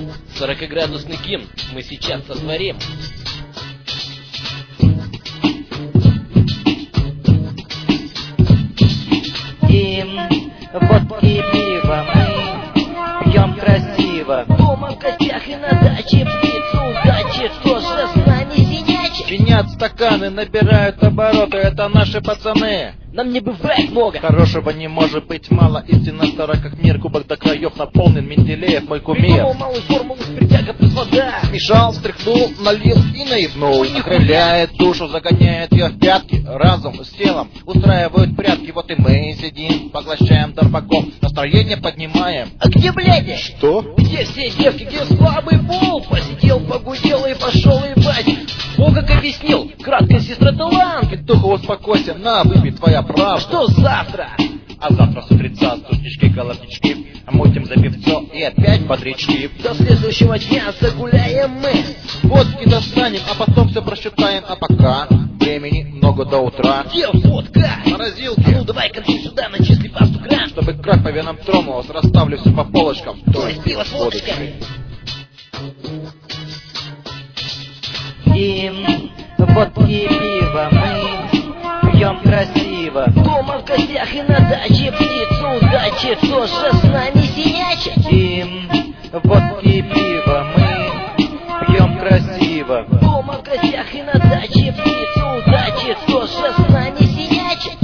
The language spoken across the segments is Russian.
40-градусный гимн мы сейчас сотворим. Им водки и пиво мы пьем красиво. Дома в гостях и на даче птицу удачи, кто же с нами синячит? Чинят стаканы, набирают обороты, это наши пацаны. Нам не бывает много. Хорошего не может быть мало, истинно стара как мир, кубок до краев наполнен, Менделеев мой кумир. Придумал малую формулу, спиртяга плюс вода. Смешал, встряхнул, налил и наебнул. Окрыляет душу, загоняет ее в пятки. Разум с телом устраивают прятки. Вот и мы сидим, поглощаем торпаком, настроение поднимаем. А где бляди? Что? Где все девки, где слабый пол? Посидел, погудел и пошел ебать. О, как объяснил, краткая сестра талант. Петуха, успокойся, на, выпей твоя правда. Что завтра? А завтра с утреца стучнички, колотнички, мутим за певцо и опять бодрячки. До следующего дня загуляем мы. Водки достанем, а потом все просчитаем. А пока времени много до утра. Где водка? Морозилки. Ну давай кончи сюда, начисли по 100 грамм. Чтобы кровь по венам тронулась, расставлю все по полочкам. То есть пиво с водочкой. Им водки и пиво мы пьем красиво. Дома в гостях и на даче птицу удачи, кто же с нами синячит? Им водки и пиво мы пьем красиво. Дома в гостях и на даче птицу удачи, кто же с нами синячит?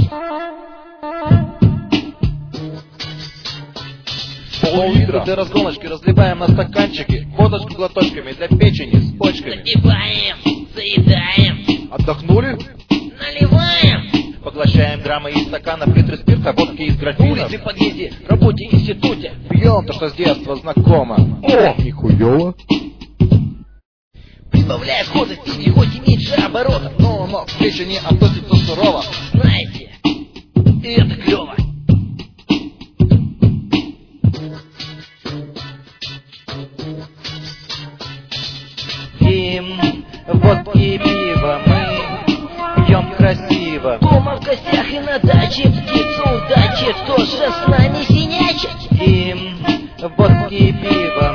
Пол-литра для разгоночки разливаем на стаканчики. Водочку глоточками для печени с почками. Запиваем, заедаем, Отдохнули? наливаем. Поглощаем граммы из стаканов, литры спирта, водки из На графинов. улице, в подъезде, работе, институте. Пьем то, что с детства знакомо. О, нихуёво. Прибавляя хода в песне, хоть и меньше оборотов. Но к печени относится сурово. Знаете, и это клево. Им водки и пиво мы пьем красиво. Дома в гостях и на даче птицу удачи, кто же с нами синячит? Им водки и пиво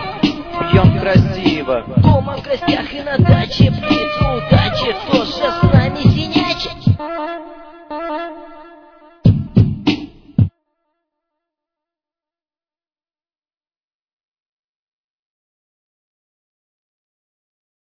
мы пьем красиво. Дома в гостях и на даче птицу удачи, кто же с